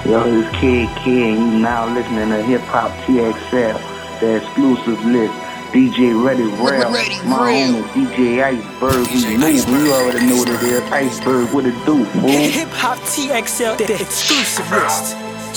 Yo, it's Kid and you now listening to Hip Hop TXL, the exclusive list. DJ Ready Rail, my homie DJ Iceberg, we move, you already know what it is. Iceberg, what it do, fool? Hip Hop TXL, the exclusive list.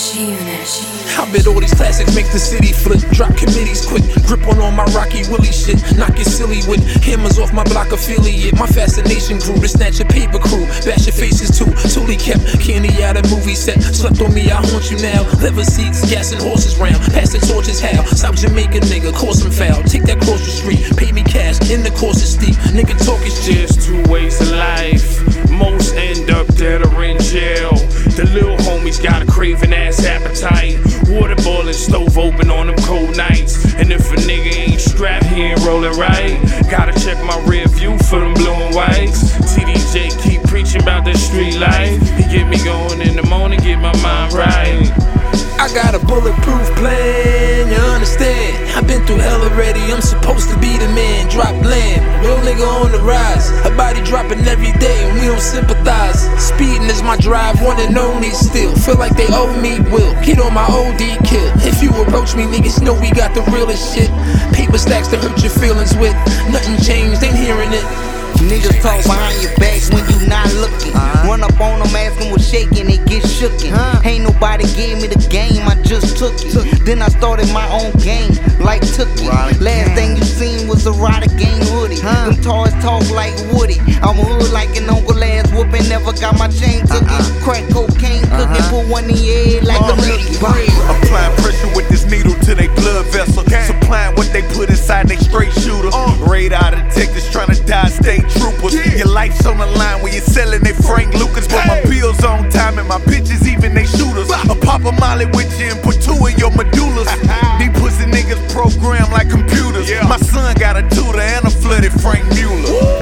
I bet all these classics make the city flip. Drop committees quick, grip on all my Rocky Willie shit. Knock it silly with hammers off my block affiliate. My fascination grew to snatch a paper crew. Bash your faces too, totally kept candy out of movie set. Slept on me, I haunt you now. Leather seats, gassing horses round. Pass the torches how, South Jamaica nigga, call some foul. Take that cross the street, pay me cash, in the course is steep. Nigga talk is cheap. There's two ways of life, most end up dead or in jail. The little homies got a craving ass appetite. Water boiling, stove open on them cold nights. And if a nigga ain't strapped, he ain't rolling right. Gotta check my rear view for them blue and whites. TDJ keep preaching about the street life. He get me going in the morning, get my mind right. I got a bulletproof plan, you understand? I've been through hell already, I'm supposed to be the man. Drop land, real nigga on the rise. A body dropping every day and we don't sympathize. Speeding is my drive, one and only still. Feel like they owe me, will get on my OD kill. If you approach me, niggas know we got the realest shit. Paper stacks to hurt your feelings with. Nothing changed, ain't hearing it. Niggas talk behind your back when you not looking. Run up on them, ask them what's shaking, they get shooken. Ain't nobody gave me the game, I just took it. Then I started my own game, like took it. Last thing you seen was a Rider Gang hoodie. Them toys talk like Woody. I'm hood like an uncle ass whooping, never got my chain took it. Crack cocaine cooking, put one in your head like a nookie. Applying pressure with this needle to they blood vessel. Supplying what they put inside they straight shooter. Radar detectives trying to die state troopers. Your life's on the line when you're selling they Frank Lucas. But my bills on time and my bitches even they shooters. A pop a molly with you and put two in your medullas. These pussy niggas programmed like computers. My son got a tutor and a flooded Frank Mueller.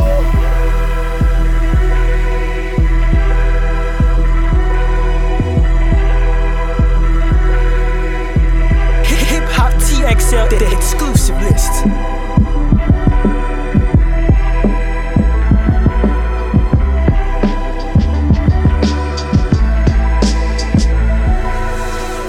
Hip Hop TXL, the exclusive list.